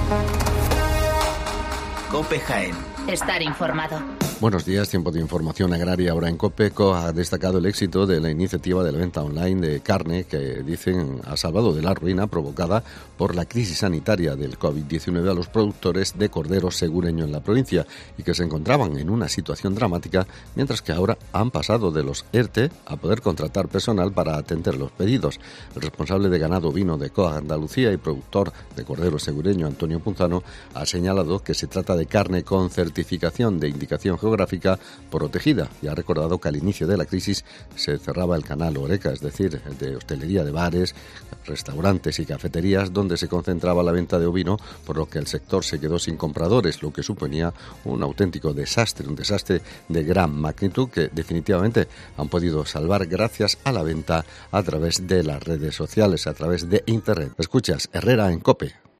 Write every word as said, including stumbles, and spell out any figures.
COPE Jaén. Estar informado. Buenos días, tiempo de información agraria ahora en COPE. Ha destacado el éxito de la iniciativa de la venta online de carne que, dicen, ha salvado de la ruina provocada por la crisis sanitaria del covid diecinueve a los productores de cordero segureño en la provincia y que se encontraban en una situación dramática, mientras que ahora han pasado de los ERTE a poder contratar personal para atender los pedidos. El responsable de ganado ovino de COAG Andalucía y productor de cordero segureño, Antonio Punzano, ha señalado que se trata de carne con certificación de indicación geográfica geográfica protegida y ha recordado que al inicio de la crisis se cerraba el canal Horeca, es decir, de hostelería de bares, restaurantes y cafeterías donde se concentraba la venta de ovino, por lo que el sector se quedó sin compradores, lo que suponía un auténtico desastre, un desastre de gran magnitud que definitivamente han podido salvar gracias a la venta a través de las redes sociales, a través de Internet. Escuchas Herrera en COPE.